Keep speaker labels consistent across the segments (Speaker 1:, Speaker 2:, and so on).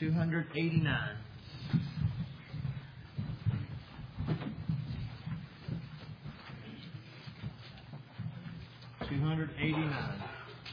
Speaker 1: 289. 289.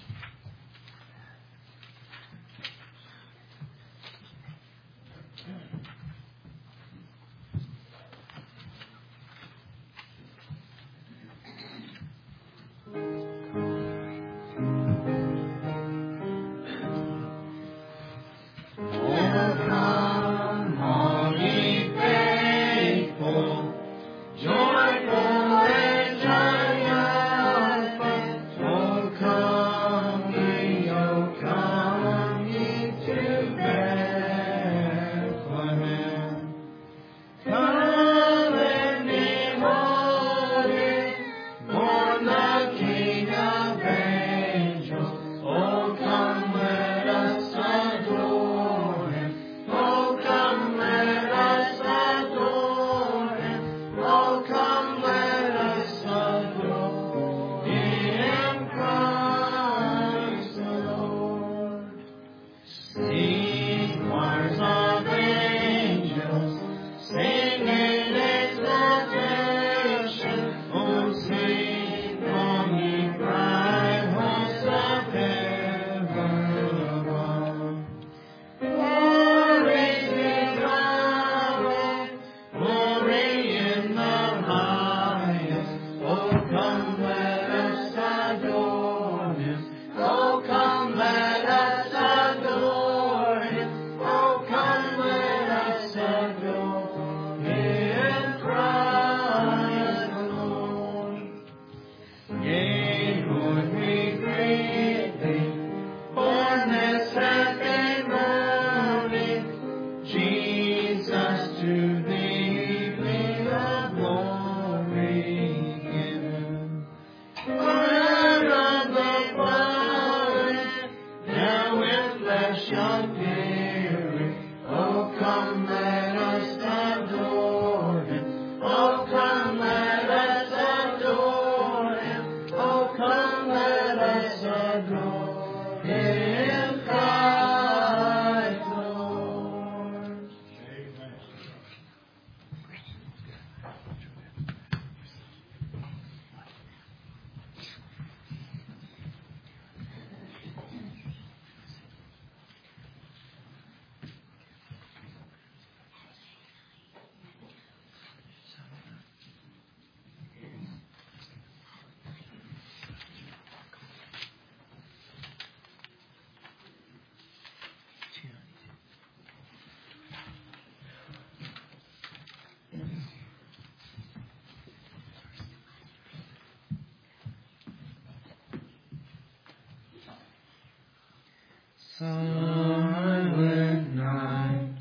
Speaker 2: Silent night,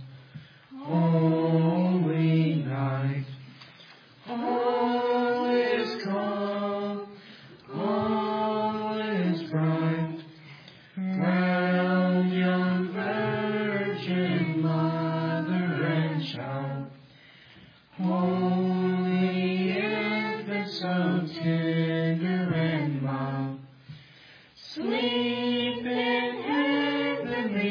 Speaker 2: holy night, all is calm, all is bright, round young Virgin Mother and Child, holy infant so tender and mild, sleep in heavenly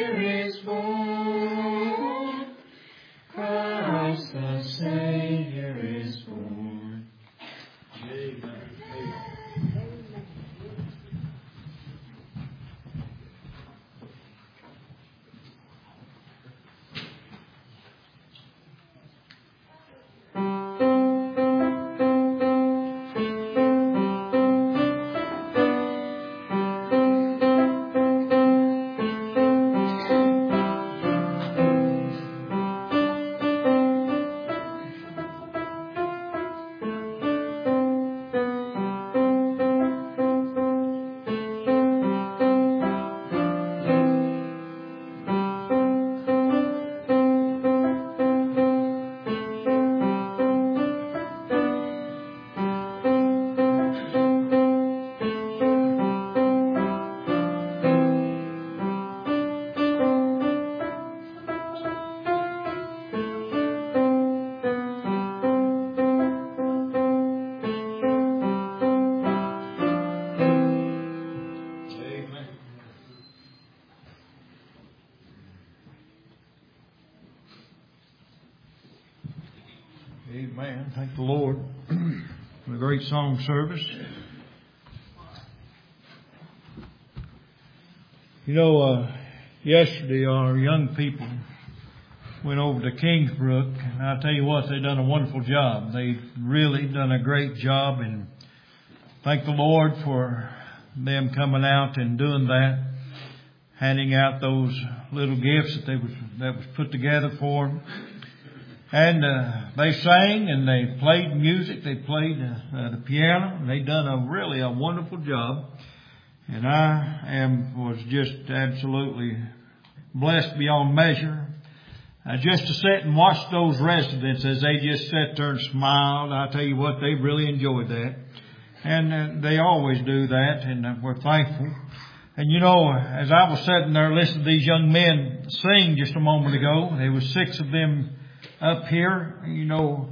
Speaker 2: Savior is born. Christ the Savior is born. Amen.
Speaker 1: Amen. Thank the Lord for a great song service. You know, yesterday our young people went over to Kingsbrook, and I tell you what, they've done a wonderful job. They've really done a great job, and thank the Lord for them coming out and doing that, handing out those little gifts that was put together for them. And they sang and they played music. They played the piano, and they done a wonderful job. And I was just absolutely blessed beyond measure. Just to sit and watch those residents as they just sat there and smiled. I tell you what, they really enjoyed that. And they always do that, and we're thankful. And you know, as I was sitting there listening to these young men sing just a moment ago, there was 6 of them up here. You know,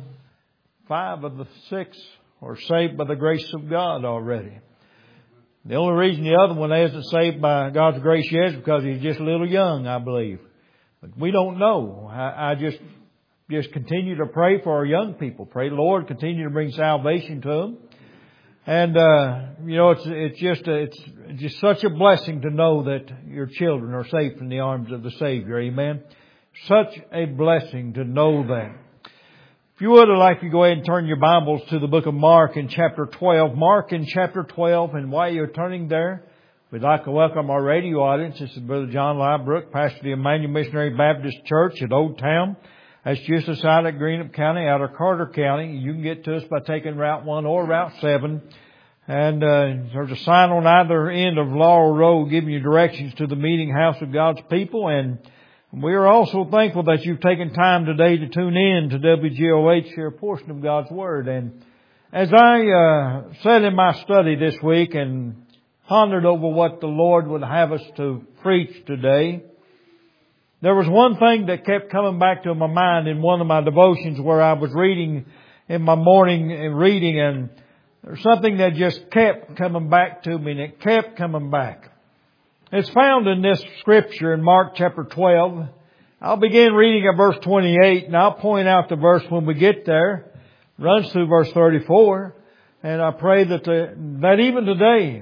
Speaker 1: 5 of the 6 are saved by the grace of God already. The only reason the other one isn't saved by God's grace yet is because he's just a little young, I believe. But we don't know. I just continue to pray for our young people. Pray, Lord, continue to bring salvation to them. And, you know, it's just such a blessing to know that your children are safe in the arms of the Savior. Amen. Such a blessing to know that. If you would, I'd like you to go ahead and turn your Bibles to the book of Mark in chapter 12. Mark in chapter 12. And while you're turning there, we'd like to welcome our radio audience. This is Brother John Liebrook, pastor of the Emmanuel Missionary Baptist Church at Old Town. That's just outside of Greenup County, out of Carter County. You can get to us by taking Route 1 or Route 7. And there's a sign on either end of Laurel Road giving you directions to the meeting house of God's people. And we are also thankful that you've taken time today to tune in to WGOH, hear a portion of God's Word. And as I sat in my study this week and pondered over what the Lord would have us to preach today, there was one thing that kept coming back to my mind in one of my devotions where I was reading in my morning and reading, and there's something that just kept coming back to me, and it kept coming back. It's found in this scripture in Mark chapter 12. I'll begin reading at verse 28, and I'll point out the verse when we get there. It runs through verse 34. And I pray that even today,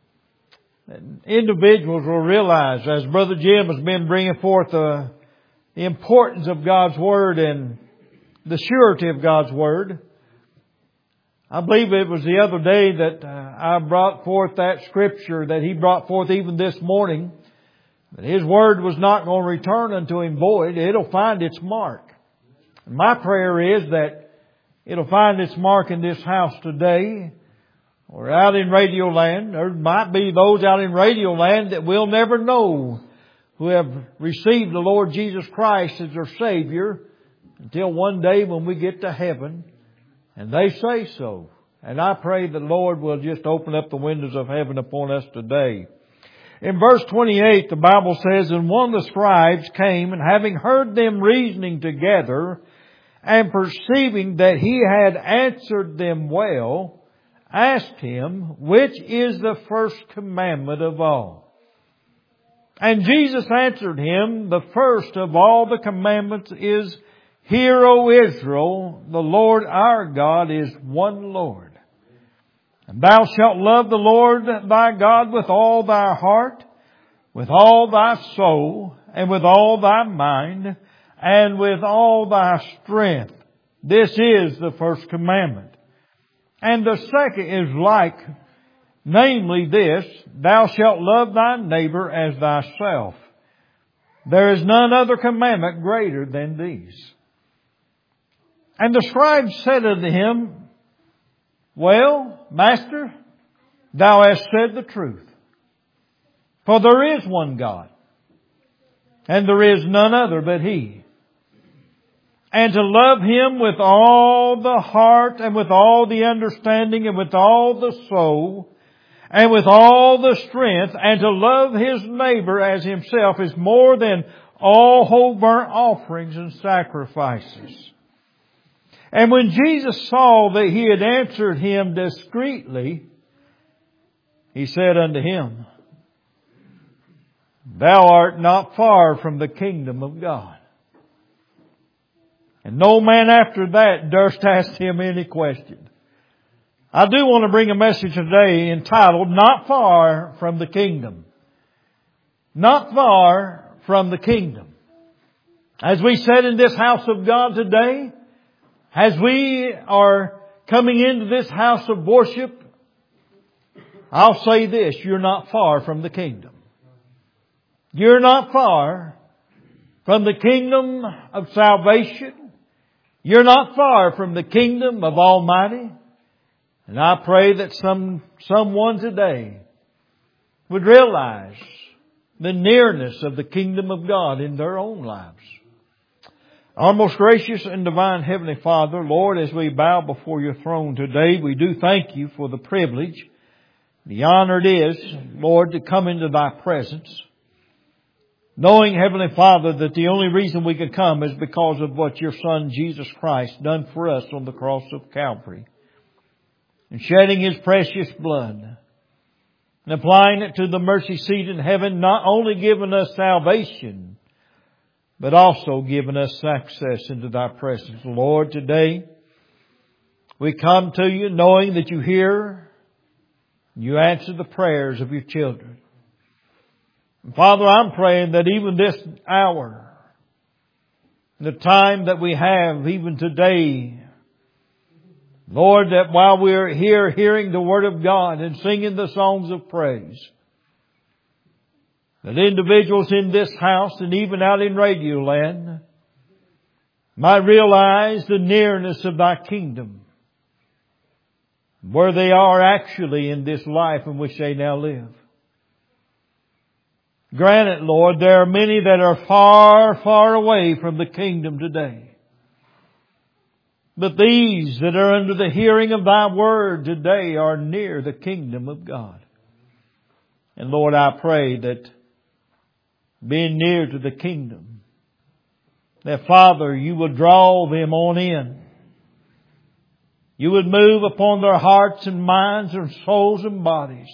Speaker 1: individuals will realize, as Brother Jim has been bringing forth the importance of God's Word and the surety of God's Word. I believe it was the other day that I brought forth that scripture that he brought forth even this morning, that His Word was not going to return unto Him void. It'll find its mark. And my prayer is that it'll find its mark in this house today or out in Radio Land. There might be those out in Radio Land that we'll never know who have received the Lord Jesus Christ as their Savior until one day when we get to heaven. And they say so. And I pray the Lord will just open up the windows of heaven upon us today. In verse 28, the Bible says, "And one of the scribes came, and having heard them reasoning together, and perceiving that he had answered them well, asked him, which is the first commandment of all?" And Jesus answered him, the first of all the commandments is, Hear, O Israel, the Lord our God is one Lord. And thou shalt love the Lord thy God with all thy heart, with all thy soul, and with all thy mind, and with all thy strength. This is the first commandment. And the second is like, namely this, Thou shalt love thy neighbor as thyself. There is none other commandment greater than these. And the scribe said unto him, Well, Master, thou hast said the truth. For there is one God, and there is none other but He. And to love Him with all the heart, and with all the understanding, and with all the soul, and with all the strength, and to love his neighbor as himself is more than all whole burnt offerings and sacrifices. And when Jesus saw that he had answered him discreetly, he said unto him, Thou art not far from the kingdom of God. And no man after that durst ask him any question. I do want to bring a message today entitled, Not Far from the Kingdom. Not far from the kingdom. As we said in this house of God today, as we are coming into this house of worship, I'll say this, you're not far from the kingdom. You're not far from the kingdom of salvation. You're not far from the kingdom of Almighty. And I pray that someone today would realize the nearness of the kingdom of God in their own lives. Our most gracious and divine Heavenly Father, Lord, as we bow before your throne today, we do thank you for the privilege, the honor it is, Lord, to come into thy presence. Knowing, Heavenly Father, that the only reason we can come is because of what your Son, Jesus Christ, done for us on the cross of Calvary. And shedding His precious blood. And applying it to the mercy seat in heaven, not only giving us salvation, but also giving us access into thy presence. Lord, today we come to you knowing that you hear, you answer the prayers of your children. And Father, I'm praying that even this hour, the time that we have, even today, Lord, that while we're here hearing the Word of God and singing the songs of praise, that individuals in this house and even out in Radio Land might realize the nearness of thy kingdom, where they are actually in this life in which they now live. Granted, Lord, there are many that are far, far away from the kingdom today. But these that are under the hearing of thy word today are near the kingdom of God. And Lord, I pray that being near to the kingdom, that Father, you would draw them on in. You would move upon their hearts and minds and souls and bodies.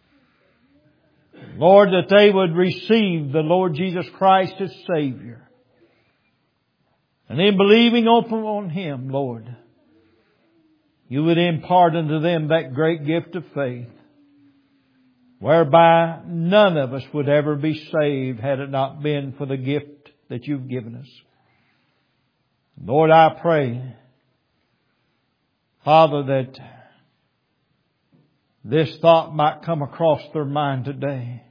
Speaker 1: Lord, that they would receive the Lord Jesus Christ as Savior. And in believing upon Him, Lord, you would impart unto them that great gift of faith, whereby none of us would ever be saved had it not been for the gift that you've given us. Lord, I pray, Father, that this thought might come across their mind today.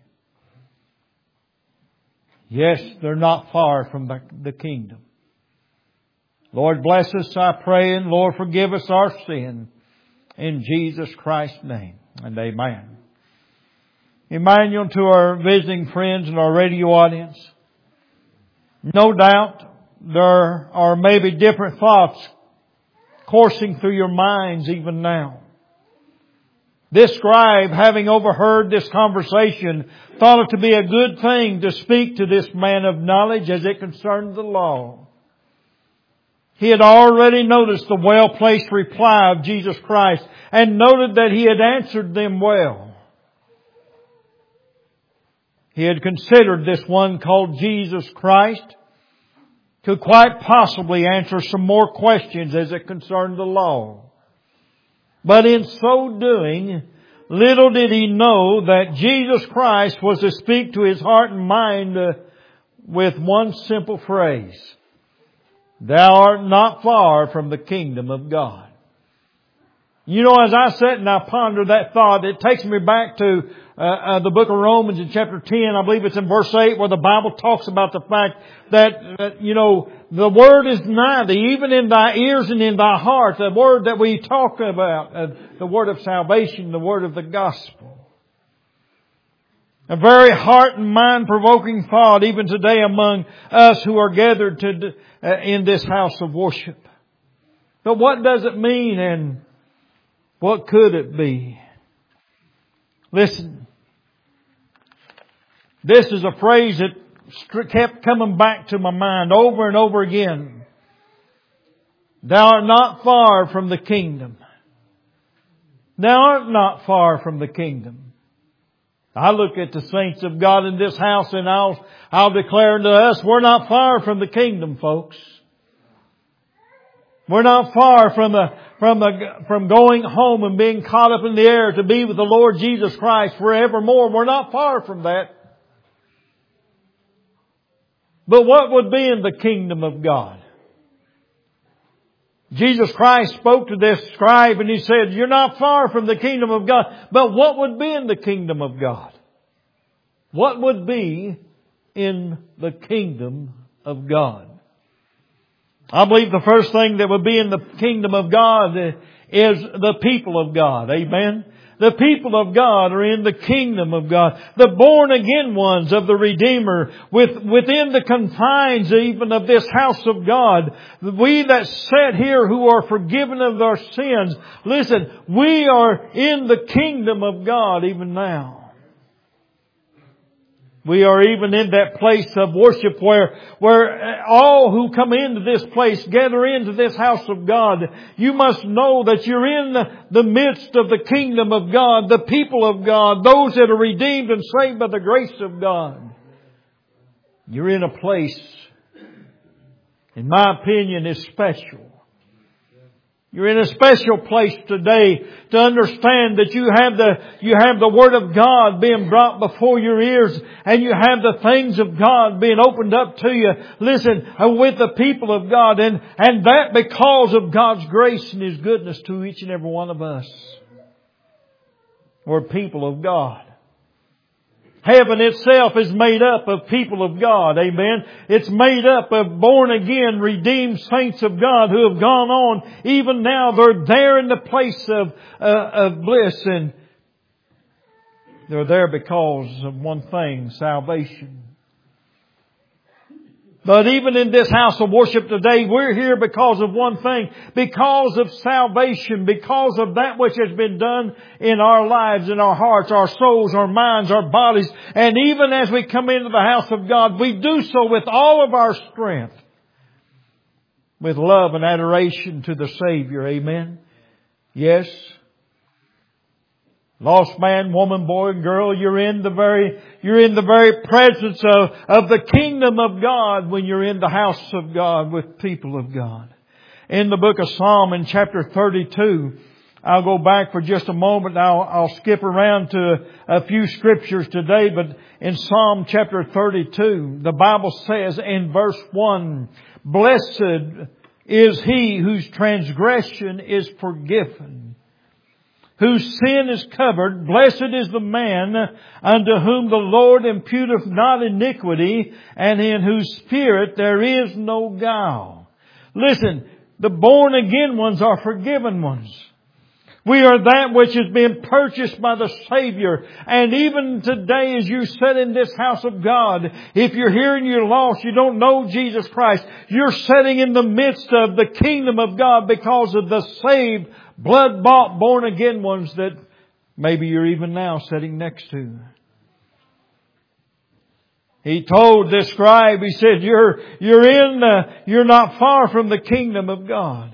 Speaker 1: Yes, they're not far from the kingdom. Lord, bless us, I pray, and Lord, forgive us our sin. In Jesus Christ's name, and amen. Emmanuel, to our visiting friends and our radio audience, no doubt there are maybe different thoughts coursing through your minds even now. This scribe, having overheard this conversation, thought it to be a good thing to speak to this man of knowledge as it concerned the law. He had already noticed the well-placed reply of Jesus Christ and noted that He had answered them well. He had considered this one called Jesus Christ could quite possibly answer some more questions as it concerned the law. But in so doing, little did he know that Jesus Christ was to speak to his heart and mind with one simple phrase: "Thou art not far from the kingdom of God." You know, as I sit and I ponder that thought, it takes me back to the book of Romans in chapter 10. I believe it's in verse 8 where the Bible talks about the fact that, the Word is nigh thee, even in thy ears and in thy heart. The Word that we talk about, the Word of salvation, the Word of the gospel. A very heart and mind provoking thought even today among us who are gathered in this house of worship. But what does it mean, and what could it be? Listen. This is a phrase that kept coming back to my mind over and over again. Thou art not far from the kingdom. Thou art not far from the kingdom. I look at the saints of God in this house and I'll declare unto us, we're not far from the kingdom, folks. We're not far from going home and being caught up in the air to be with the Lord Jesus Christ forevermore. We're not far from that. But what would be in the kingdom of God? Jesus Christ spoke to this scribe and he said, "You're not far from the kingdom of God." But what would be in the kingdom of God? What would be in the kingdom of God? I believe the first thing that would be in the kingdom of God is the people of God. Amen. The people of God are in the kingdom of God. The born again ones of the Redeemer within the confines even of this house of God. We that sit here who are forgiven of our sins. Listen, we are in the kingdom of God even now. We are even in that place of worship where all who come into this place gather into this house of God. You must know that you're in the midst of the kingdom of God, the people of God, those that are redeemed and saved by the grace of God. You're in a place, in my opinion, is special. You're in a special place today to understand that you have the Word of God being brought before your ears and you have the things of God being opened up to you. Listen, with the people of God and that because of God's grace and His goodness to each and every one of us. We're people of God. Heaven itself is made up of people of God. Amen. It's made up of born again, redeemed saints of God who have gone on. Even now they're there in the place of bliss, and they're there because of one thing, salvation. But even in this house of worship today, we're here because of one thing. Because of salvation. Because of that which has been done in our lives, in our hearts, our souls, our minds, our bodies. And even as we come into the house of God, we do so with all of our strength. With love and adoration to the Savior. Amen. Yes. Lost man, woman, boy, and girl, you're in the very presence of the kingdom of God when you're in the house of God with people of God. In the book of Psalm in chapter 32, I'll go back for just a moment. I'll skip around to a few scriptures today, but in Psalm chapter 32, the Bible says in verse 1, "Blessed is he whose transgression is forgiven, whose sin is covered. Blessed is the man unto whom the Lord imputeth not iniquity, and in whose spirit there is no guile." Listen, the born again ones are forgiven ones. We are that which has been purchased by the Savior. And even today as you sit in this house of God, if you're here and you're lost, you don't know Jesus Christ, you're sitting in the midst of the kingdom of God because of the saved, blood-bought, born-again ones that maybe you're even now sitting next to. He told this scribe, he said, you're not far from the kingdom of God.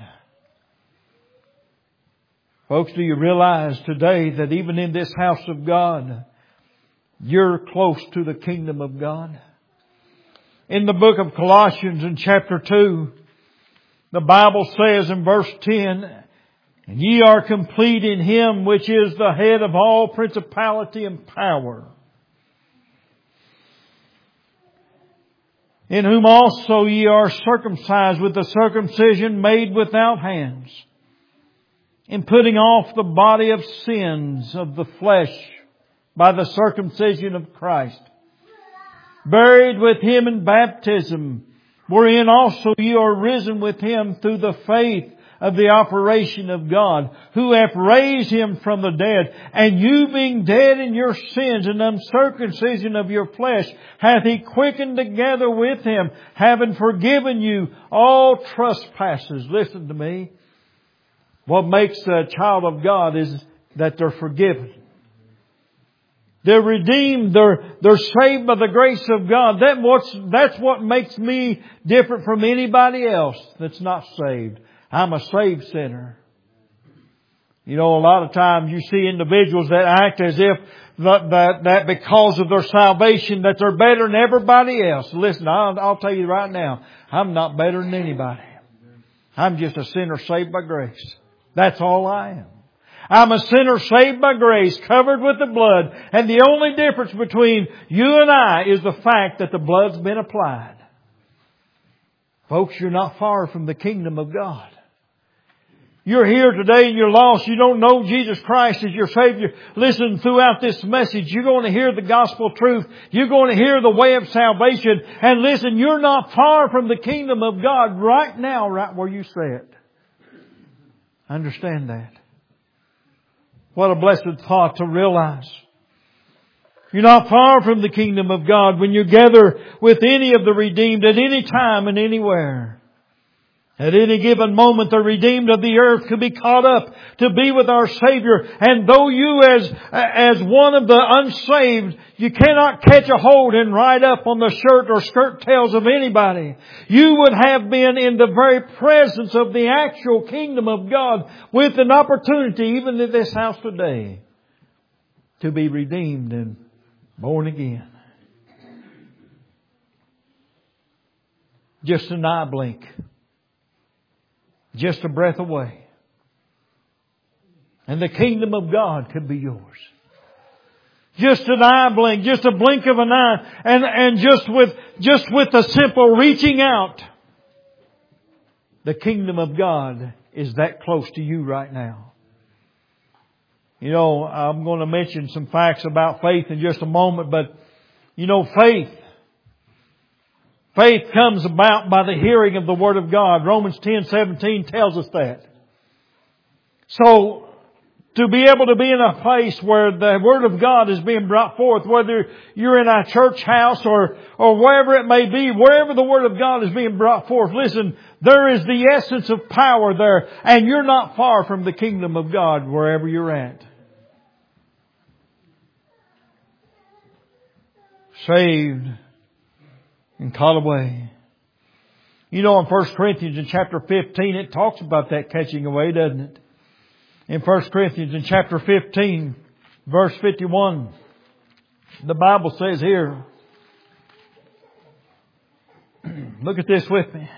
Speaker 1: Folks, do you realize today that even in this house of God, you're close to the kingdom of God. In the book of Colossians in chapter 2, the Bible says in verse 10, "And ye are complete in Him which is the head of all principality and power, in whom also ye are circumcised with the circumcision made without hands, in putting off the body of sins of the flesh by the circumcision of Christ, buried with Him in baptism, wherein also ye are risen with Him through the faith of the operation of God, who hath raised Him from the dead. And you being dead in your sins and uncircumcision of your flesh, hath He quickened together with Him, having forgiven you all trespasses." Listen to me. What makes a child of God is that they're forgiven. They're redeemed. They're saved by the grace of God. That's what makes me different from anybody else that's not saved. I'm a saved sinner. You know, a lot of times you see individuals that act as if that because of their salvation that they're better than everybody else. Listen, I'll tell you right now, I'm not better than anybody. I'm just a sinner saved by grace. That's all I am. I'm a sinner saved by grace, covered with the blood. And the only difference between you and I is the fact that the blood's been applied. Folks, you're not far from the kingdom of God. You're here today and you're lost. You don't know Jesus Christ as your Savior. Listen, throughout this message, you're going to hear the gospel truth. You're going to hear the way of salvation. And listen, you're not far from the kingdom of God right now, right where you sit. Understand that. What a blessed thought to realize. You're not far from the kingdom of God when you gather with any of the redeemed at any time and anywhere. At any given moment, the redeemed of the earth could be caught up to be with our Savior. And though you as one of the unsaved, you cannot catch a hold and ride up on the shirt or skirt tails of anybody, you would have been in the very presence of the actual kingdom of God with an opportunity, even in this house today, to be redeemed and born again. Just an eye blink. Just a breath away. And the kingdom of God could be yours. Just an eye blink, just a blink of an eye, and just with a simple reaching out, the kingdom of God is that close to you right now. You know, I'm going to mention some facts about faith in just a moment, but you know, faith comes about by the hearing of the Word of God. Romans 10:17 tells us that. So, to be able to be in a place where the Word of God is being brought forth, whether you're in a church house or wherever it may be, wherever the Word of God is being brought forth, listen, there is the essence of power there, and you're not far from the kingdom of God wherever you're at. Saved and caught away. You know, in 1 Corinthians in chapter 15, it talks about that catching away, doesn't it? In 1 Corinthians in chapter 15, verse 51, the Bible says here, look at this with me.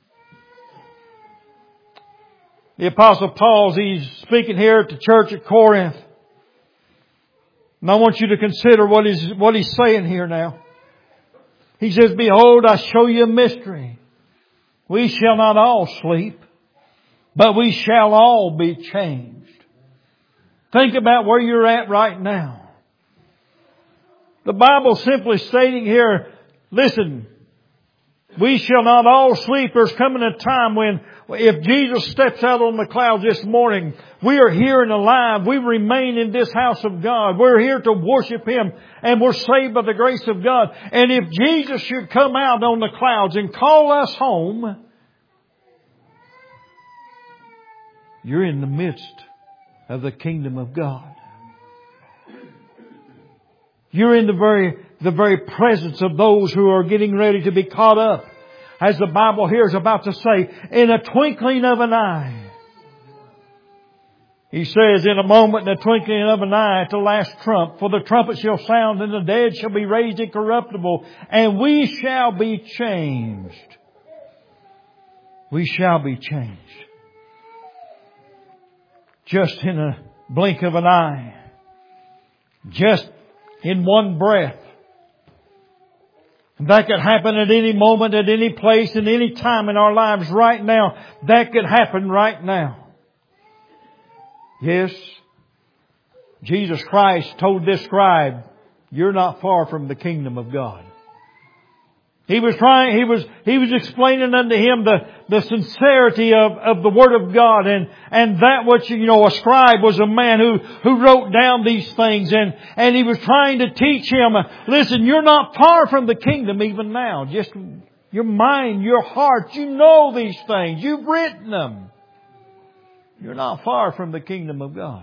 Speaker 1: The Apostle Paul, he's speaking here at the church at Corinth. And I want you to consider what he's saying here now. He says, "Behold, I show you a mystery. We shall not all sleep, but we shall all be changed." Think about where you're at right now. The Bible simply stating here, listen, we shall not all sleep. There's coming a time when if Jesus steps out on the clouds this morning, we are here and alive. We remain in this house of God. We're here to worship Him, and we're saved by the grace of God. And if Jesus should come out on the clouds and call us home, you're in the midst of the kingdom of God. You're in the very presence of those who are getting ready to be caught up. As the Bible here is about to say, in a twinkling of an eye. He says, in a moment, in the twinkling of an eye, at the last trump, for the trumpet shall sound, and the dead shall be raised incorruptible, and we shall be changed. We shall be changed. Just in a blink of an eye. Just in one breath. That could happen at any moment, at any place, at any time in our lives right now. That could happen right now. Yes, Jesus Christ told this scribe, you're not far from the kingdom of God. He was explaining unto him the sincerity of the Word of God, and that which, a scribe was a man who wrote down these things, and he was trying to teach him, listen, you're not far from the kingdom even now. Just your mind, your heart, you know these things. You've written them. You're not far from the kingdom of God.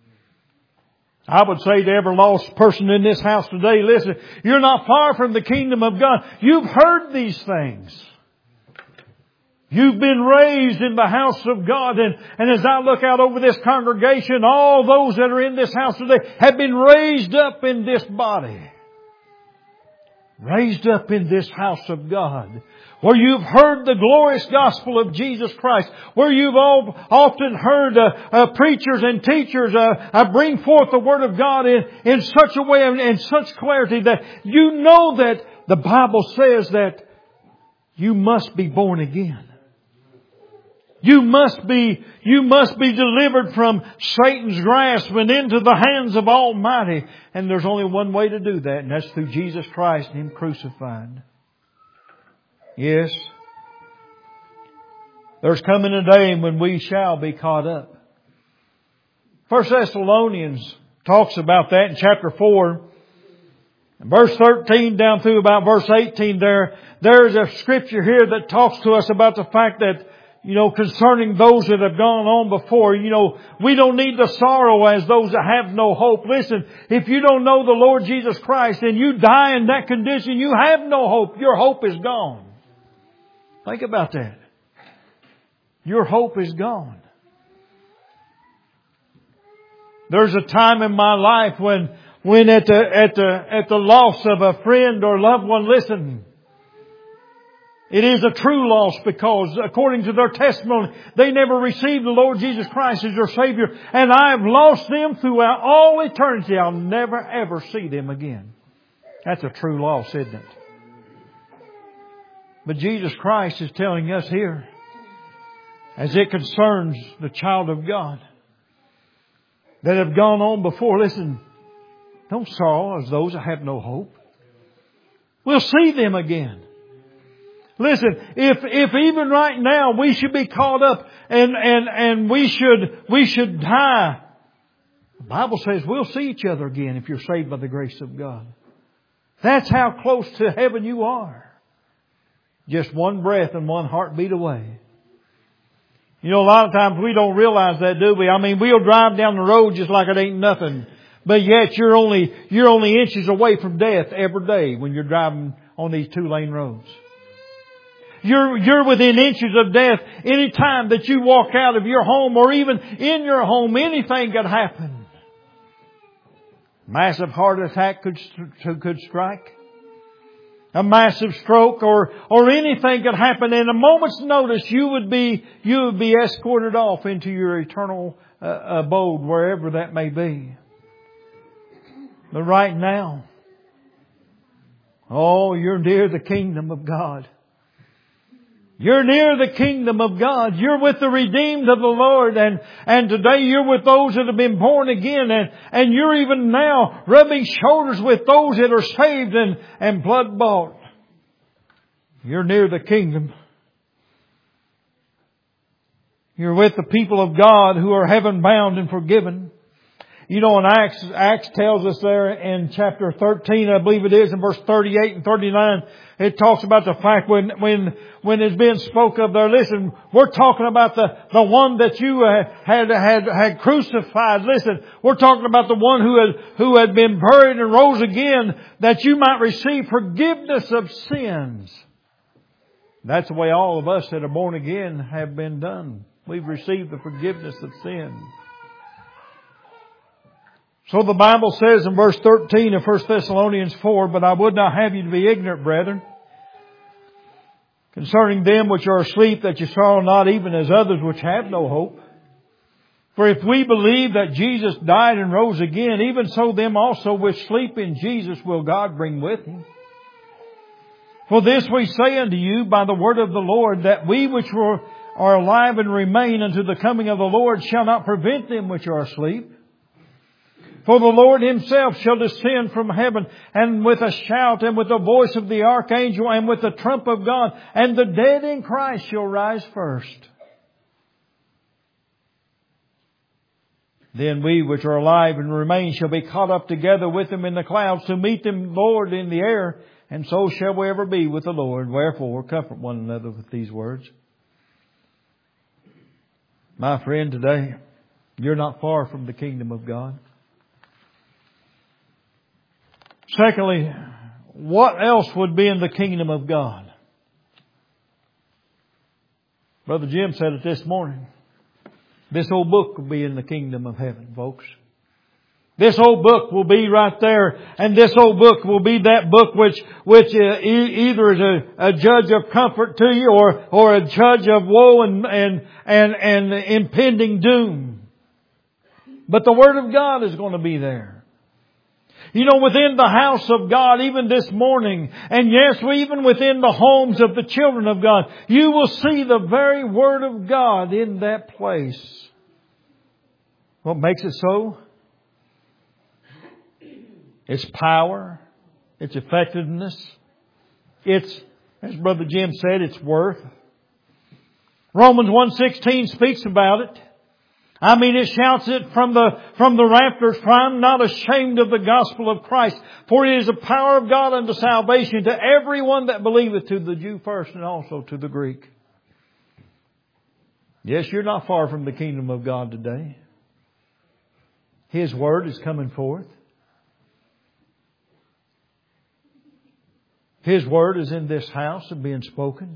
Speaker 1: I would say to every lost person in this house today, listen, you're not far from the kingdom of God. You've heard these things. You've been raised in the house of God. And as I look out over this congregation, all those that are in this house today have been raised up in this body. Raised up in this house of God. Where you've heard the glorious gospel of Jesus Christ. Where you've often heard preachers and teachers bring forth the Word of God in such a way and in such clarity that you know that the Bible says that you must be born again. You must be delivered from Satan's grasp and into the hands of Almighty. And there's only one way to do that, and that's through Jesus Christ and Him crucified. Yes. There's coming a day when we shall be caught up. 1 Thessalonians talks about that in chapter 4. In verse 13 down through about verse 18 there's a scripture here that talks to us about the fact that, concerning those that have gone on before, we don't need to sorrow as those that have no hope. Listen, if you don't know the Lord Jesus Christ and you die in that condition, you have no hope. Your hope is gone. Think about that. Your hope is gone. There's a time in my life when at the loss of a friend or loved one, listen, it is a true loss because according to their testimony, they never received the Lord Jesus Christ as their Savior. And I have lost them throughout all eternity. I'll never ever see them again. That's a true loss, isn't it? But Jesus Christ is telling us here, as it concerns the child of God that have gone on before, listen, don't sorrow as those that have no hope. We'll see them again. Listen, if even right now we should be caught up and we should die, the Bible says we'll see each other again if you're saved by the grace of God. That's how close to heaven you are. Just one breath and one heartbeat away. A lot of times we don't realize that, do we? I mean, we'll drive down the road just like it ain't nothing. But yet you're only inches away from death every day when you're driving on these 2-lane roads. You're within inches of death any time that you walk out of your home or even in your home. Anything could happen. Massive heart attack could strike. A massive stroke or anything could happen. In a moment's notice, you would be escorted off into your eternal abode, wherever that may be. But right now, you're near the kingdom of God. You're near the kingdom of God. You're with the redeemed of the Lord. And today you're with those that have been born again. And you're even now rubbing shoulders with those that are saved and blood bought. You're near the kingdom. You're with the people of God who are heaven bound and forgiven. In Acts tells us there in chapter 13, I believe it is, in verse 38 and 39, it talks about the fact when it's being spoke of there. Listen, we're talking about the one that you had crucified. Listen, we're talking about the one who had been buried and rose again, that you might receive forgiveness of sins. That's the way all of us that are born again have been done. We've received the forgiveness of sins. So the Bible says in verse 13 of 1 Thessalonians 4, "But I would not have you to be ignorant, brethren, concerning them which are asleep, that you sorrow not even as others which have no hope. For if we believe that Jesus died and rose again, even so them also which sleep in Jesus will God bring with Him. For this we say unto you by the word of the Lord, that we which are alive and remain unto the coming of the Lord shall not prevent them which are asleep. For the Lord Himself shall descend from heaven, and with a shout, and with the voice of the archangel, and with the trump of God, and the dead in Christ shall rise first. Then we which are alive and remain shall be caught up together with them in the clouds to meet them, Lord, in the air, and so shall we ever be with the Lord. Wherefore, comfort one another with these words." My friend, today, you're not far from the kingdom of God. Secondly, what else would be in the kingdom of God? Brother Jim said it this morning. This whole book will be in the kingdom of heaven, folks. This whole book will be right there, and this whole book will be that book which either is a judge of comfort to you, or a judge of woe and impending doom. But the Word of God is going to be there. You know, within the house of God, even this morning, and yes, even within the homes of the children of God, you will see the very Word of God in that place. What makes it so? Its power, its effectiveness, its, as Brother Jim said, its worth. Romans 1:16 speaks about it. I mean, it shouts it from the rafters, "For I am not ashamed of the gospel of Christ, for it is the power of God unto salvation to everyone that believeth, to the Jew first and also to the Greek." Yes, you're not far from the kingdom of God today. His Word is coming forth. His Word is in this house and being spoken.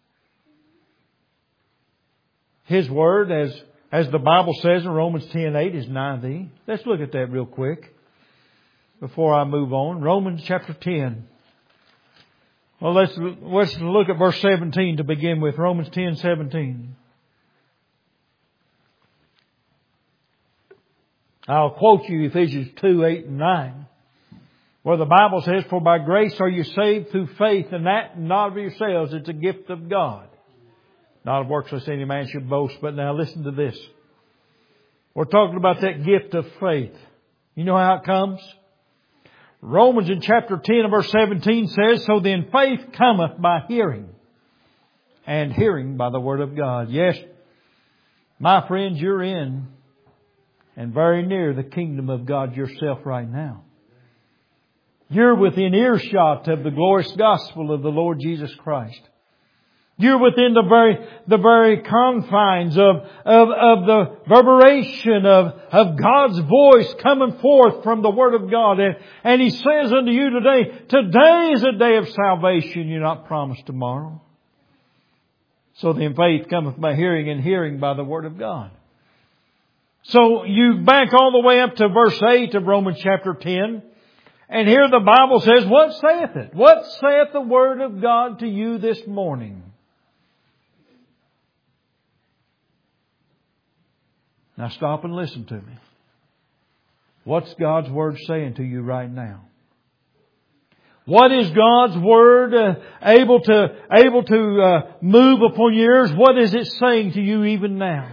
Speaker 1: His Word, as the Bible says in Romans 10:8, is nigh thee. Let's look at that real quick before I move on. Romans chapter 10. Well, let's look at verse 17 to begin with. Romans 10:17. I'll quote you Ephesians 2:8 and 9. Where the Bible says, "For by grace are you saved through faith, and that not of yourselves, it's a gift of God. Not of works lest any man should boast." But now listen to this. We're talking about that gift of faith. You know how it comes? Romans in chapter 10 and verse 17 says, "So then faith cometh by hearing, and hearing by the word of God." Yes, my friends, you're in and very near the kingdom of God yourself right now. You're within earshot of the glorious gospel of the Lord Jesus Christ. You're within the very confines of the reverberation of God's voice coming forth from the Word of God. And He says unto you today, today is a day of salvation. You're not promised tomorrow. So then faith cometh by hearing, and hearing by the Word of God. So you back all the way up to verse 8 of Romans chapter 10. And here the Bible says, "What saith it? What saith the Word of God to you this morning?" Now stop and listen to me. What's God's Word saying to you right now? What is God's Word able to move upon your ears? What is it saying to you even now?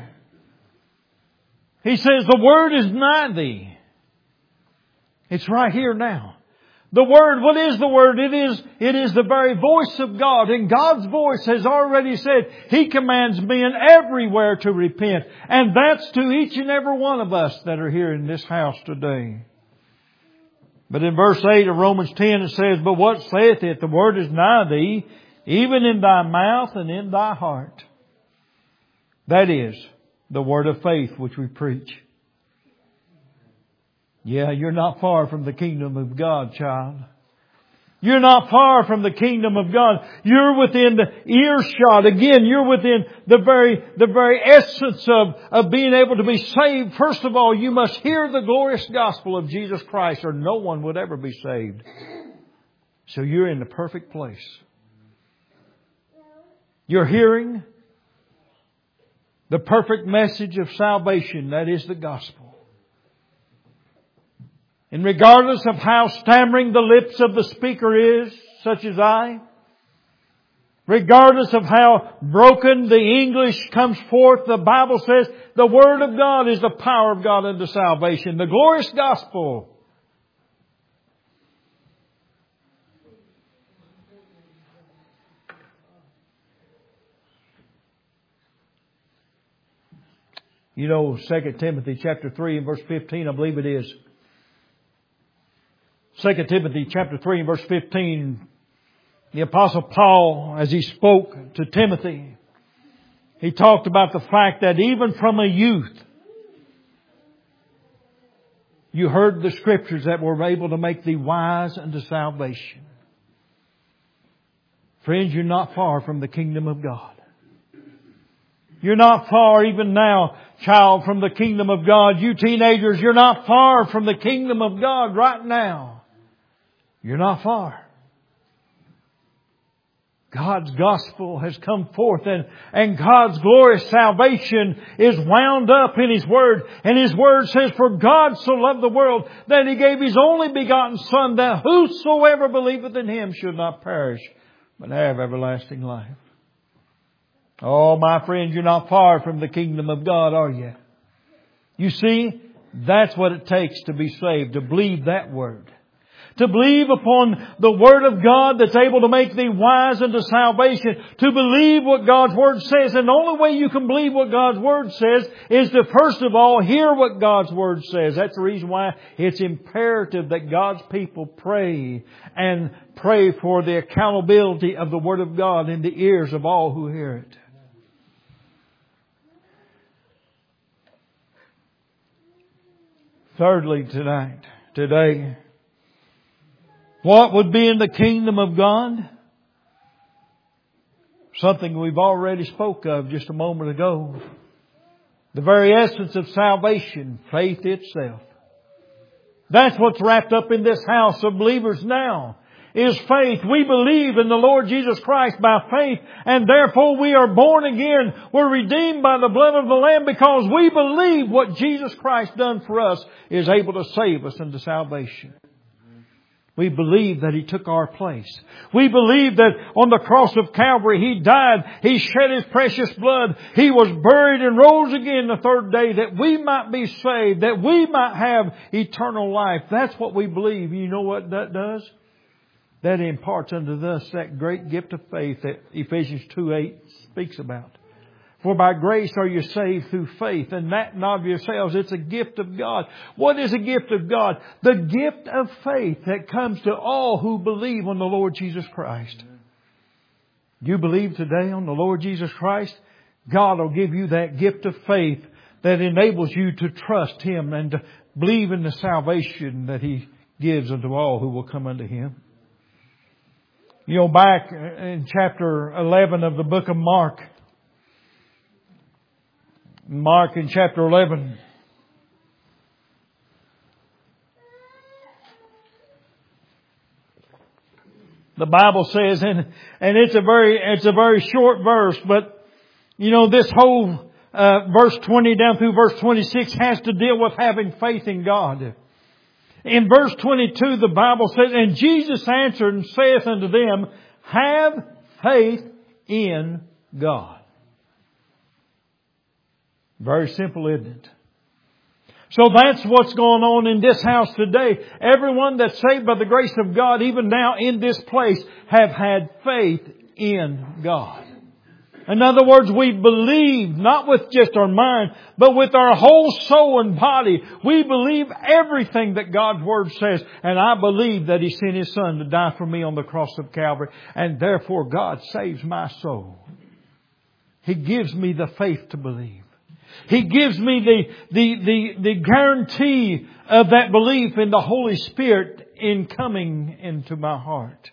Speaker 1: He says, "The Word is nigh thee." It's right here now. The Word, what is the Word? It is the very voice of God. And God's voice has already said He commands men everywhere to repent. And that's to each and every one of us that are here in this house today. But in verse 8 of Romans 10 it says, "But what saith it? The Word is nigh thee, even in thy mouth and in thy heart." That is the Word of faith which we preach. Yeah, you're not far from the kingdom of God, child. You're not far from the kingdom of God. You're within the earshot. Again, you're within the very essence of being able to be saved. First of all, you must hear the glorious gospel of Jesus Christ, or no one would ever be saved. So you're in the perfect place. You're hearing the perfect message of salvation. That is the gospel. And regardless of how stammering the lips of the speaker is, such as I, regardless of how broken the English comes forth, the Bible says the Word of God is the power of God unto salvation. The glorious gospel. You know, 2 Timothy chapter 3 and verse 15, I believe it is. 2 Timothy chapter 3 and verse 15, the Apostle Paul, as he spoke to Timothy, he talked about the fact that even from a youth, you heard the Scriptures that were able to make thee wise unto salvation. Friends, you're not far from the kingdom of God. You're not far even now, child, from the kingdom of God. You teenagers, you're not far from the kingdom of God right now. You're not far. God's gospel has come forth and God's glorious salvation is wound up in His Word. And His Word says, for God so loved the world that He gave His only begotten Son, that whosoever believeth in Him should not perish, but have everlasting life. Oh, my friends, you're not far from the kingdom of God, are you? You see, that's what it takes to be saved, to believe that Word. To believe upon the Word of God that's able to make thee wise unto salvation. To believe what God's Word says. And the only way you can believe what God's Word says is to first of all hear what God's Word says. That's the reason why it's imperative that God's people pray and pray for the accountability of the Word of God in the ears of all who hear it. Thirdly, today, what would be in the kingdom of God? Something we've already spoke of just a moment ago. The very essence of salvation, faith itself. That's what's wrapped up in this house of believers now, is faith. We believe in the Lord Jesus Christ by faith, and therefore we are born again. We're redeemed by the blood of the Lamb because we believe what Jesus Christ done for us is able to save us into salvation. We believe that He took our place. We believe that on the cross of Calvary He died. He shed His precious blood. He was buried and rose again the third day that we might be saved, that we might have eternal life. That's what we believe. You know what that does? That imparts unto us that great gift of faith that Ephesians 2:8 speaks about. For by grace are you saved through faith, and that not of yourselves. It's a gift of God. What is a gift of God? The gift of faith that comes to all who believe on the Lord Jesus Christ. You believe today on the Lord Jesus Christ? God will give you that gift of faith that enables you to trust Him and to believe in the salvation that He gives unto all who will come unto Him. You know, back in chapter 11 of the book of Mark, in chapter 11, the Bible says, and it's a very short verse, but you know, this whole verse 20 down through verse 26 has to deal with having faith in God. In verse 22, the Bible says, and Jesus answered and saith unto them, have faith in God. Very simple, isn't it? So that's what's going on in this house today. Everyone that's saved by the grace of God, even now in this place, have had faith in God. In other words, we believe, not with just our mind, but with our whole soul and body. We believe everything that God's Word says. And I believe that He sent His Son to die for me on the cross of Calvary. And therefore God saves my soul. He gives me the faith to believe. He gives me the guarantee of that belief in the Holy Spirit in coming into my heart.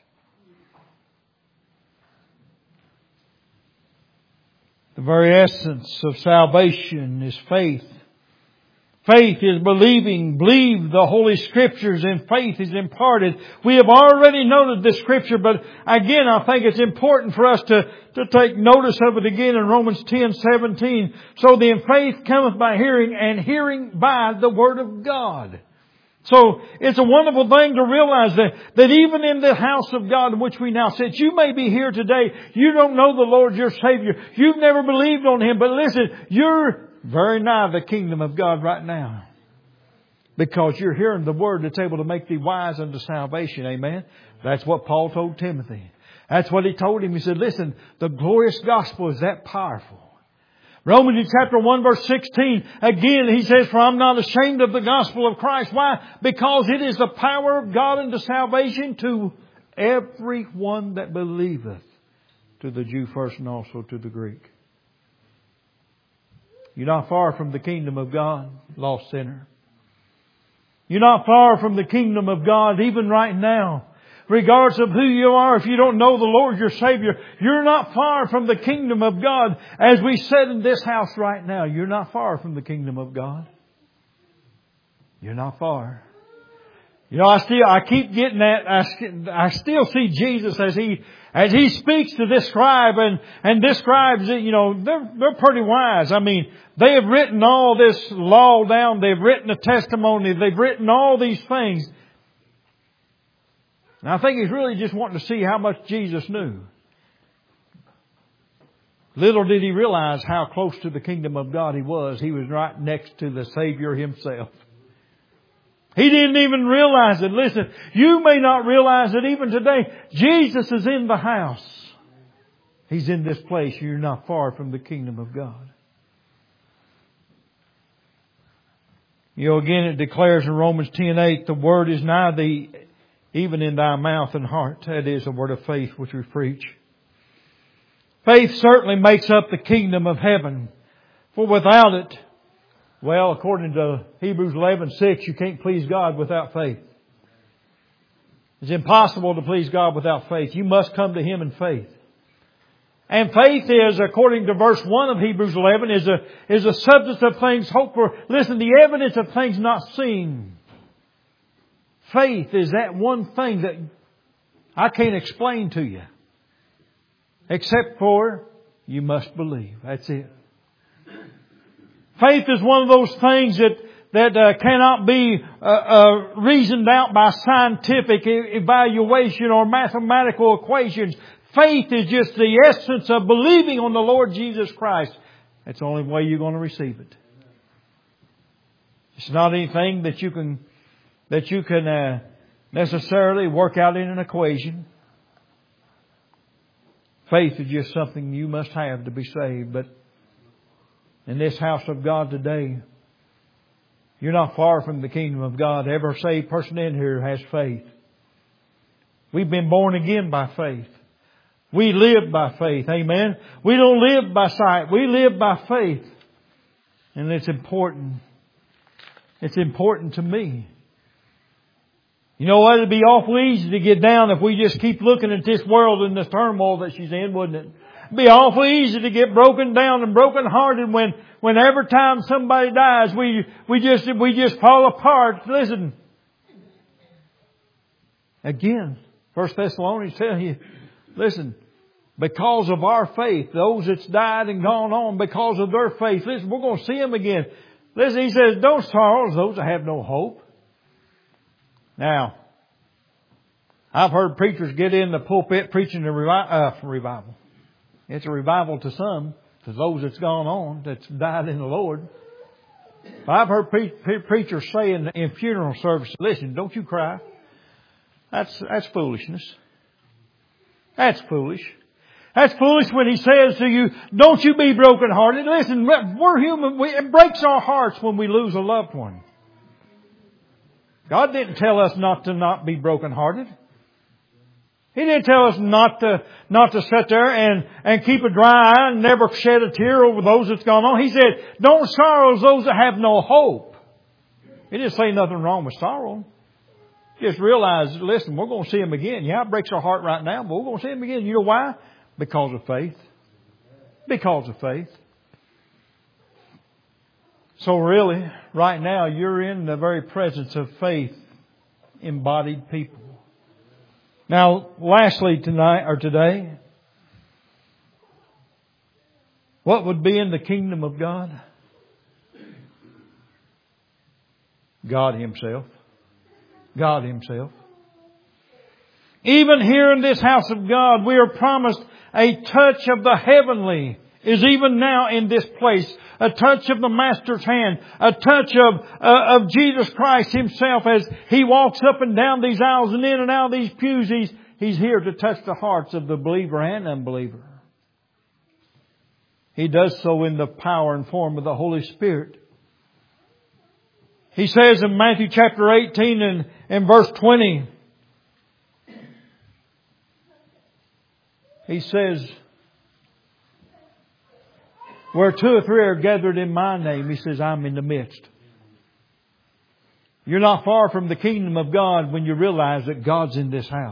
Speaker 1: The very essence of salvation is faith. Faith is believing. Believe the Holy Scriptures, and faith is imparted. We have already noted this Scripture, but again, I think it's important for us to take notice of it again in Romans 10:17. So then faith cometh by hearing, and hearing by the Word of God. So it's a wonderful thing to realize that even in the house of God in which we now sit, you may be here today. You don't know the Lord your Savior. You've never believed on Him. But listen, you're very nigh the kingdom of God right now. Because you're hearing the Word that's able to make thee wise unto salvation. Amen. That's what Paul told Timothy. That's what he told him. He said, listen, the glorious gospel is that powerful. Romans chapter 1 verse 16, again he says, for I'm not ashamed of the gospel of Christ. Why? Because it is the power of God unto salvation to everyone that believeth, to the Jew first and also to the Greek. You're not far from the kingdom of God, lost sinner. You're not far from the kingdom of God even right now. Regardless of who you are, if you don't know the Lord your Savior, you're not far from the kingdom of God. As we said in this house right now, you're not far from the kingdom of God. You're not far. You know, I keep getting that. I still see Jesus as He speaks to this scribe and this scribes, you know, they're pretty wise. I mean, they have written all this law down. They've written a testimony. They've written all these things. And I think He's really just wanting to see how much Jesus knew. Little did He realize how close to the kingdom of God He was. He was right next to the Savior Himself. He didn't even realize it. Listen, you may not realize it even today. Jesus is in the house. He's in this place. You're not far from the kingdom of God. You know, again, it declares in Romans 10:8, the word is nigh thee, even in thy mouth and heart. That is a word of faith which we preach. Faith certainly makes up the kingdom of heaven. For without it, well, according to Hebrews 11:6, you can't please God without faith. It's impossible to please God without faith. You must come to Him in faith. And faith is, according to verse 1 of Hebrews 11, is a substance of things hoped for. Listen, the evidence of things not seen. Faith is that one thing that I can't explain to you. Except for you must believe. That's it. Faith is one of those things that cannot be reasoned out by scientific evaluation or mathematical equations. Faith is just the essence of believing on the Lord Jesus Christ. That's the only way you're going to receive it. It's not anything that you can necessarily work out in an equation. Faith is just something you must have to be saved. But in this house of God today, you're not far from the kingdom of God. Every saved person in here has faith. We've been born again by faith. We live by faith. Amen. We don't live by sight. We live by faith. And it's important. It's important to me. You know what? It'd be awful easy to get down if we just keep looking at this world and the turmoil that she's in, wouldn't it? It'd be awful easy to get broken down and broken hearted when every time somebody dies, we just fall apart. Listen. Again, 1 Thessalonians tell you, listen, because of our faith, those that's died and gone on because of their faith, listen, we're going to see them again. Listen, he says, don't sorrow those that have no hope. Now, I've heard preachers get in the pulpit preaching a revival. It's a revival to some, to those that's gone on, that's died in the Lord. But I've heard preachers say in funeral services, listen, don't you cry. That's foolishness. That's foolish. That's foolish when He says to you, don't you be brokenhearted. Listen, we're human. It breaks our hearts when we lose a loved one. God didn't tell us not be brokenhearted. He didn't tell us not to sit there and keep a dry eye and never shed a tear over those that's gone on. He said, don't sorrow as those that have no hope. He didn't say nothing wrong with sorrow. Just realize, listen, we're going to see Him again. Yeah, it breaks our heart right now, but we're going to see Him again. You know why? Because of faith. Because of faith. So really, right now, you're in the very presence of faith embodied people. Now, lastly today, what would be in the kingdom of God? God Himself. God Himself. Even here in this house of God, we are promised a touch of the heavenly is even now in this place. A touch of the Master's hand. A touch of Jesus Christ Himself as He walks up and down these aisles and in and out of these pews. He's here to touch the hearts of the believer and unbeliever. He does so in the power and form of the Holy Spirit. He says in Matthew chapter 18 and verse 20, He says, where 2 or 3 are gathered in My name, He says, I'm in the midst. You're not far from the kingdom of God when you realize that God's in this house.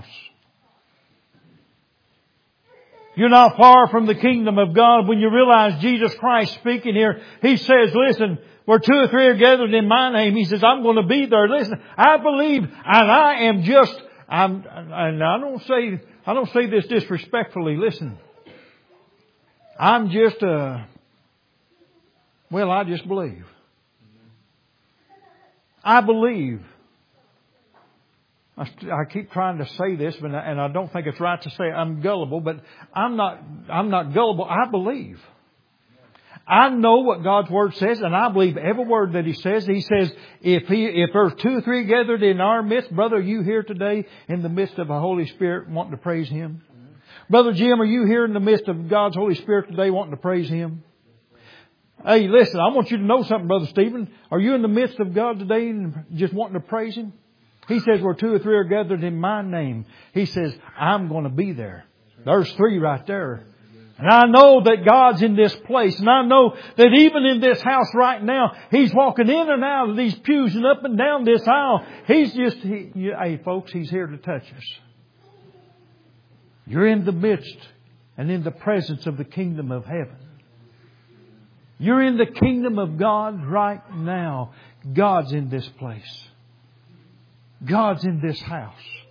Speaker 1: You're not far from the kingdom of God when you realize Jesus Christ speaking here. He says, listen, where 2 or 3 are gathered in My name, He says, I'm going to be there. Listen, I believe, and I am just, and I don't say this disrespectfully. Listen, I'm just I just believe. I believe. I keep trying to say this, and I don't think it's right to say I'm gullible, but I'm not gullible. I believe. I know what God's Word says, and I believe every word that He says. He says, if there's 2 or 3 gathered in our midst, brother, are you here today in the midst of the Holy Spirit wanting to praise Him? Brother Jim, are you here in the midst of God's Holy Spirit today wanting to praise Him? Hey, listen, I want you to know something, Brother Stephen. Are you in the midst of God today and just wanting to praise Him? He says, where 2 or 3 are gathered in My name, He says, I'm going to be there. There's 3 right there. And I know that God's in this place. And I know that even in this house right now, He's walking in and out of these pews and up and down this aisle. Hey folks, He's here to touch us. You're in the midst and in the presence of the kingdom of heaven. You're in the kingdom of God right now. God's in this place. God's in this house.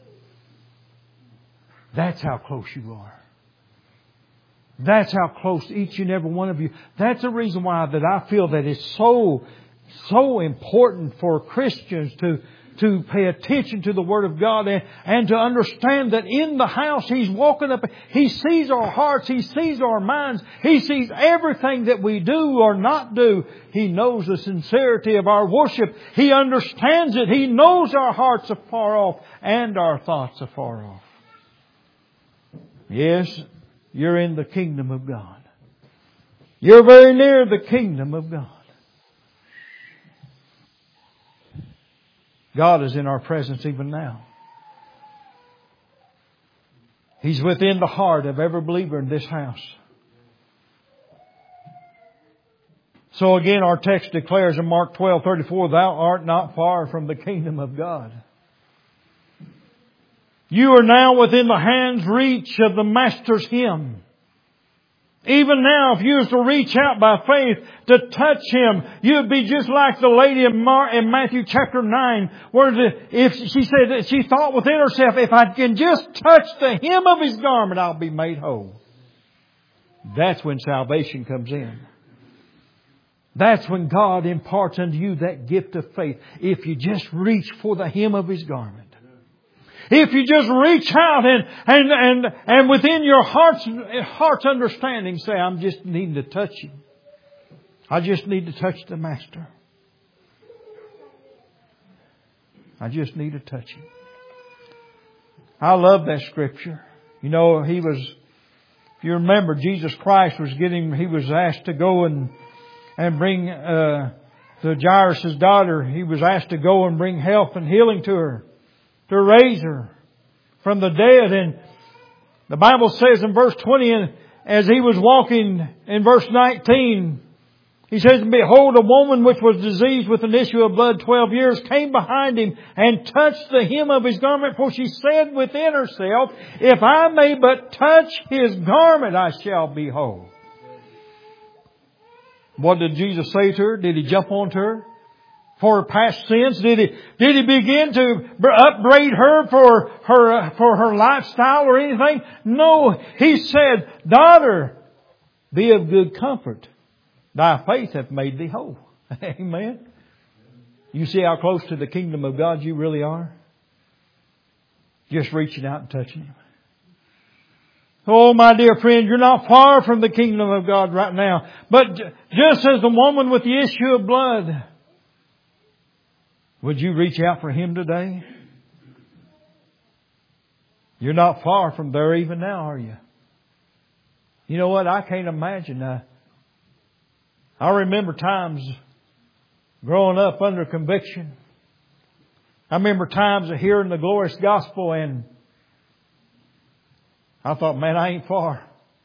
Speaker 1: That's how close you are. That's how close each and every one of you. That's the reason why that I feel that it's so important for Christians to pay attention to the Word of God and to understand that in the house He's walking up. He sees our hearts. He sees our minds. He sees everything that we do or not do. He knows the sincerity of our worship. He understands it. He knows our hearts are far off and our thoughts are far off. Yes, you're in the kingdom of God. You're very near the kingdom of God. God is in our presence even now. He's within the heart of every believer in this house. So again, our text declares in Mark 12:34, Thou art not far from the kingdom of God. You are now within the hand's reach of the Master's hymn. Even now, if you was to reach out by faith to touch Him, you'd be just like the lady in Matthew chapter 9, where if she said that she thought within herself, if I can just touch the hem of His garment, I'll be made whole. That's when salvation comes in. That's when God imparts unto you that gift of faith. If you just reach for the hem of His garment. If you just reach out and within your heart's understanding say, I'm just needing to touch Him. I just need to touch the Master. I just need to touch Him. I love that scripture. You know, if you remember, Jesus Christ he was asked to go and bring, to Jairus' daughter, He was asked to go and bring health and healing to her. To raise her from the dead. The Bible says in verse 20, and as He was walking in verse 19, He says, and behold, a woman which was diseased with an issue of blood 12 years came behind Him and touched the hem of His garment, for she said within herself, if I may but touch His garment, I shall be whole. What did Jesus say to her? Did He jump onto her for her past sins? Did He begin to upbraid her for her lifestyle or anything? No. He said, daughter, be of good comfort. Thy faith hath made thee whole. Amen. You see how close to the kingdom of God you really are? Just reaching out and touching Him. Oh, my dear friend, you're not far from the kingdom of God right now. But just as the woman with the issue of blood, would you reach out for Him today? You're not far from there even now, are you? You know what? I can't imagine. I remember times growing up under conviction. I remember times of hearing the glorious gospel, and I thought, man, I ain't far.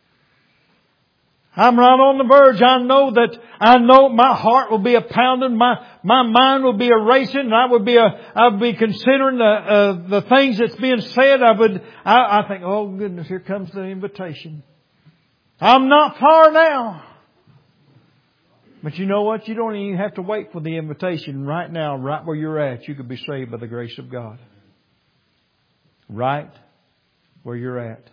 Speaker 1: I'm right on the verge. I know my heart will be a pounding, my mind will be a racing, and I would be considering the things that's being said. I think, oh goodness, here comes the invitation. I'm not far now. But you know what? You don't even have to wait for the invitation. Right now, right where you're at, you could be saved by the grace of God. Right where you're at.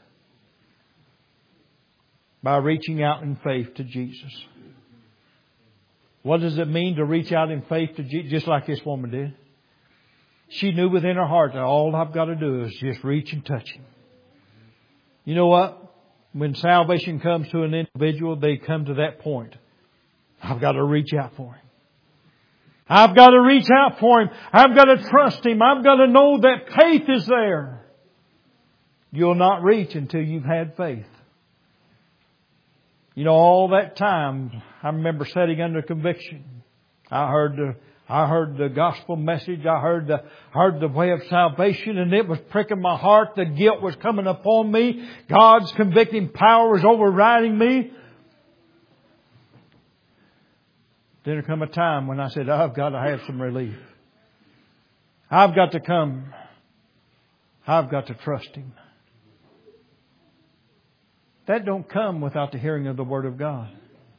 Speaker 1: By reaching out in faith to Jesus. What does it mean to reach out in faith to Jesus? Just like this woman did. She knew within her heart that all I've got to do is just reach and touch Him. You know what? When salvation comes to an individual, they come to that point. I've got to reach out for Him. I've got to reach out for Him. I've got to trust Him. I've got to know that faith is there. You'll not reach until you've had faith. You know, all that time, I remember sitting under conviction. I heard the gospel message. I heard the way of salvation, and it was pricking my heart. The guilt was coming upon me. God's convicting power was overriding me. Then there come a time when I said, I've got to have some relief. I've got to come. I've got to trust Him. That don't come without the hearing of the Word of God.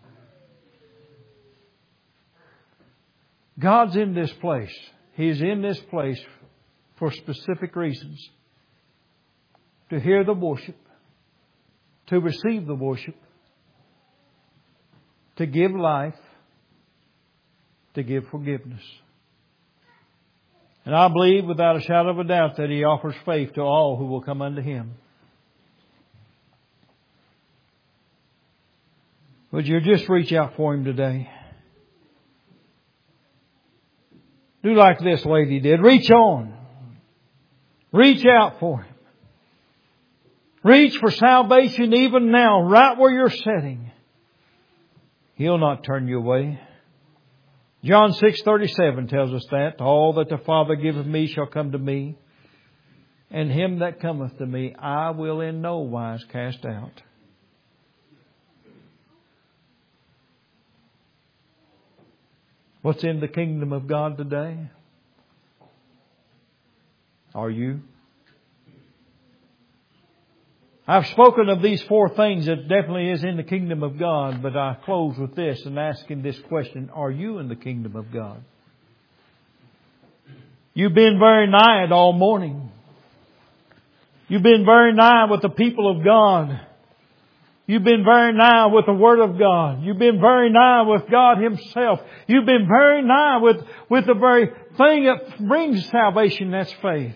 Speaker 1: God's in this place. He's in this place for specific reasons. To hear the worship. To receive the worship. To give life. To give forgiveness. And I believe without a shadow of a doubt that He offers faith to all who will come unto Him. Would you just reach out for Him today? Do like this lady did. Reach on. Reach out for Him. Reach for salvation even now, right where you're sitting. He'll not turn you away. John 6:37 tells us that. All that the Father giveth me shall come to me. And him that cometh to me I will in no wise cast out. What's in the kingdom of God today? Are you? I've spoken of these four things that definitely is in the kingdom of God, but I close with this and asking this question. Are you in the kingdom of God? You've been very nigh it all morning. You've been very nigh with the people of God. You've been very nigh with the Word of God. You've been very nigh with God Himself. You've been very nigh with the very thing that brings salvation, that's faith.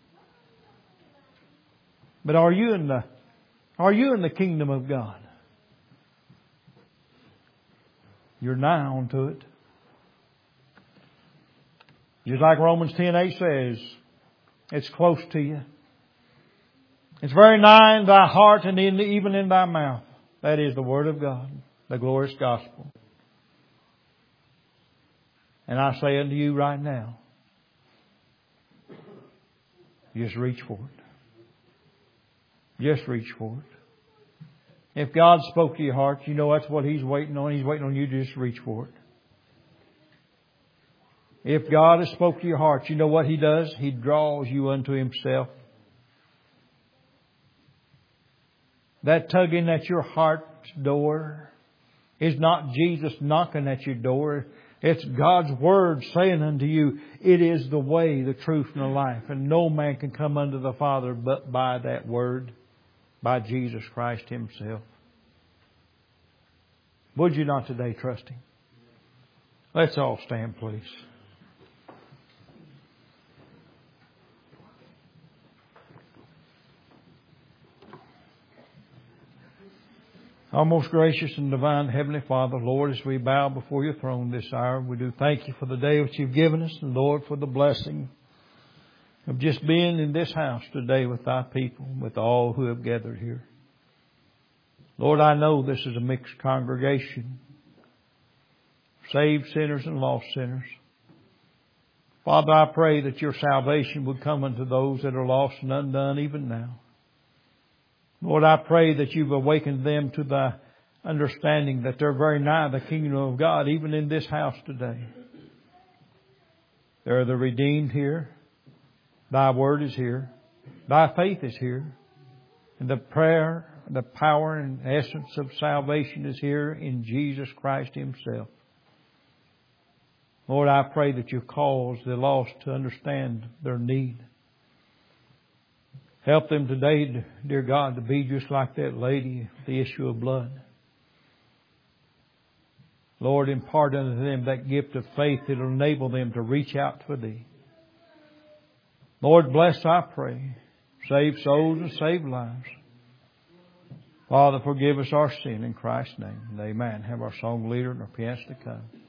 Speaker 1: But are you in the kingdom of God? You're nigh onto it. Just like Romans 10:8 says, it's close to you. It's very nigh in thy heart and even in thy mouth. That is the Word of God, the glorious gospel. And I say unto you right now, just reach for it. Just reach for it. If God spoke to your heart, you know that's what He's waiting on. He's waiting on you to just reach for it. If God has spoke to your heart, you know what He does? He draws you unto Himself. That tugging at your heart's door is not Jesus knocking at your door. It's God's Word saying unto you, it is the way, the truth, and the life. And no man can come unto the Father but by that Word, by Jesus Christ Himself. Would you not today trust Him? Let's all stand, please. Our most gracious and divine Heavenly Father, Lord, as we bow before your throne this hour, we do thank you for the day which you've given us, and Lord, for the blessing of just being in this house today with thy people, with all who have gathered here. Lord, I know this is a mixed congregation, saved sinners and lost sinners. Father, I pray that your salvation would come unto those that are lost and undone even now. Lord, I pray that you've awakened them to the understanding that they're very nigh the kingdom of God, even in this house today. There are the redeemed here. Thy word is here. Thy faith is here. And the prayer, the power and essence of salvation is here in Jesus Christ Himself. Lord, I pray that you cause the lost to understand their need. Help them today, dear God, to be just like that lady, the issue of blood. Lord, impart unto them that gift of faith that will enable them to reach out for Thee. Lord, bless, I pray. Save souls and save lives. Father, forgive us our sin in Christ's name. And amen. Have our song leader and our pianist to come.